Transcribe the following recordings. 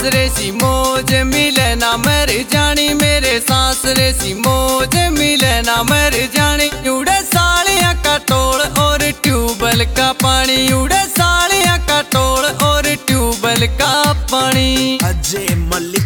रे सी मौज मिले ना मर जानी, मेरे सांस रे सी मौज मिले ना मर जानी। उड़े सालियां का टोल और ट्यूबवेल का पानी, उड़े सालियां का टोल और ट्यूबवेल का पानी। अजय मलिक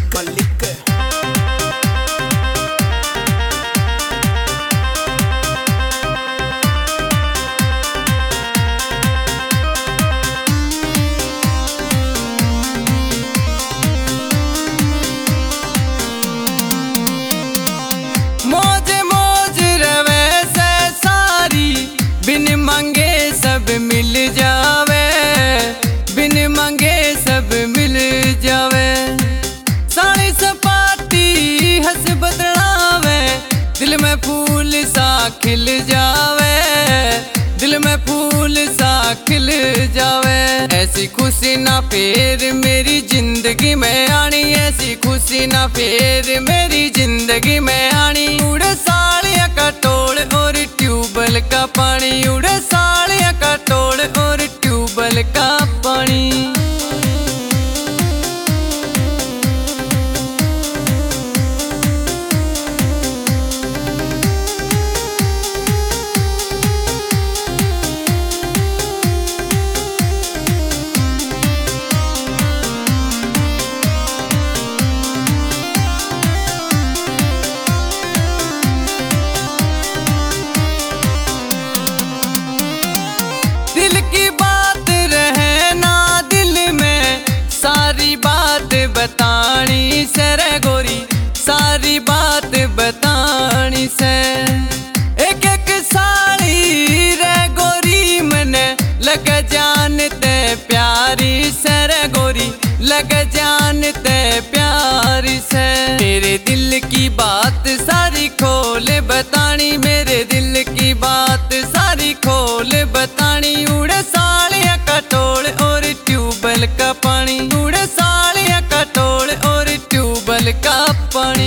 मौज मौज रवे से सारी, बिन मांगे सब मिल जावे, बिन मांगे सब मिल जावे। साड़ी सपाटी हंस बदलावे, दिल में फूल सा खिल जावे, दिल में फूल सा खिल जावे। ऐसी खुशी ना फिर मेरी जिंदगी में आनी, ऐसी खुशी ना फिर मेरी जिंदगी में आनी। उड़े सालियां का टोल और ट्यूबवेल का पानी, उड़े सालियां का टोल और ट्यूबवेल का पानी। दिल की बात रहे ना दिल में, सारी बात बतानी से रे गोरी, सारी बात बतानी से। एक एक साड़ी रे गोरी मने लग जानते प्यारी से रे गोरी, लग जानते प्यारी से। मेरे दिल की बात सारी खोल बतानी, मेरे दिल की बात सारी खोल बतानी। उड़े सालियां का टोल और ट्यूबवेल का पानी, उड़े सालियां का टोल और ट्यूबवेल का पानी।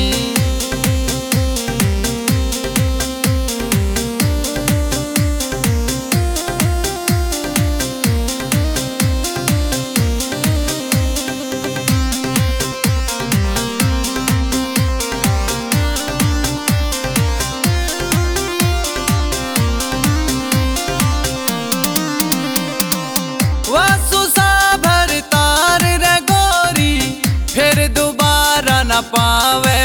वासु सा भर तार रे गोरी, फिर दोबारा न पावे